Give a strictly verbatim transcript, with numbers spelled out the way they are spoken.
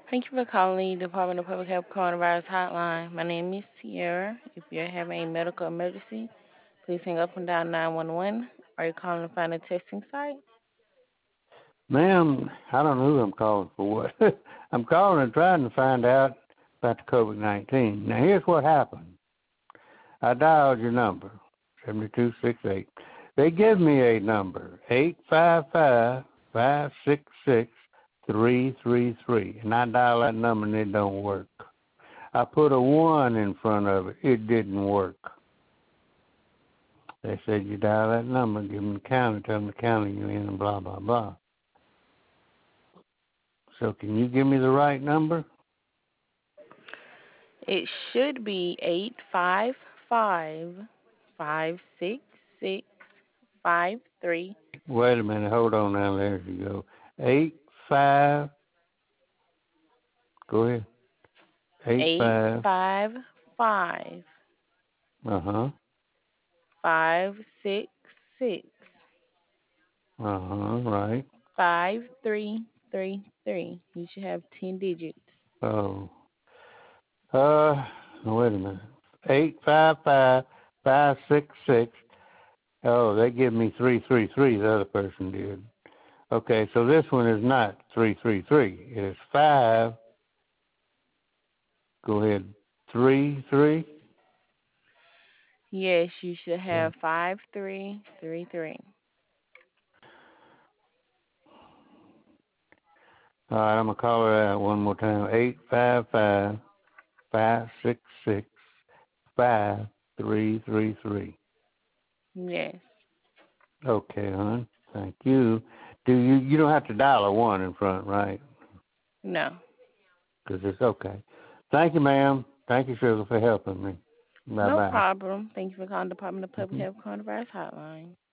Thank you for calling the Department of Public Health Coronavirus Hotline. My name is Sierra. If you're having a medical emergency, please hang up and dial nine one one. Are you calling to find a testing site? Ma'am, I don't know who I'm calling for what. I'm calling and trying to find out about the COVID nineteen. Now, here's what happened. I dialed your number, seven two six eight. They give me a number, eight five five, five six six, three three three, and I dial that number and it don't work. I put a one in front of it. It didn't work. They said you dial that number, give them the county, tell them the county you're in, and blah, blah, blah. So can you give me the right number? It should be eight five five, five six six, five three. Wait a minute. Hold on now. There you go. Eight five. Go ahead. Eight Eight five. five five, Uh huh. five six six, Uh huh. Right. five three three three. You should have ten digits. Oh. Uh. Wait a minute. Eight five five five six six. Oh, they give me three three three. The other person did. Okay, so this one is not three three three. It is five. Go ahead. Three three. Yes, you should Yeah. have five three three three. All right, I'm gonna call her out one more time. Eight five five five six six five three three three. Yes. Okay, hon. Thank you. Do you you don't have to dial a one in front, right? No. Because it's okay. Thank you, ma'am. Thank you, Sugar, for helping me. Bye No bye. problem. Thank you for calling the Department of Public Mm-hmm. Health Coronavirus Hotline.